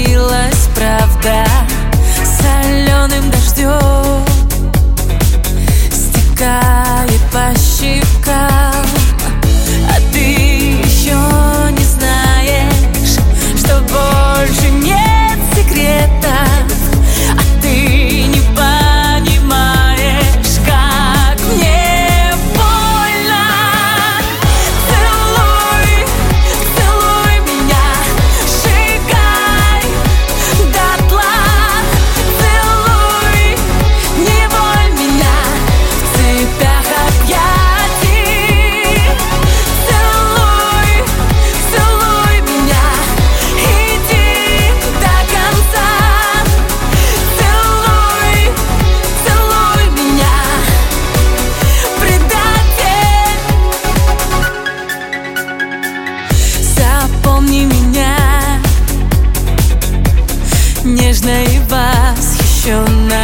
пролилась правда соленым дождем, стекает по щекам. А ты еще не знаешь, что больше нет секретов. А ты не понимаешь, как мне больно. Целуй, целуй меня, сжигай дотла. Целуй, неволь меня в цепях объятий. Целуй, целуй меня, иди до конца. Целуй, целуй меня, предатель. Запомни меня, нежно и восхищенно.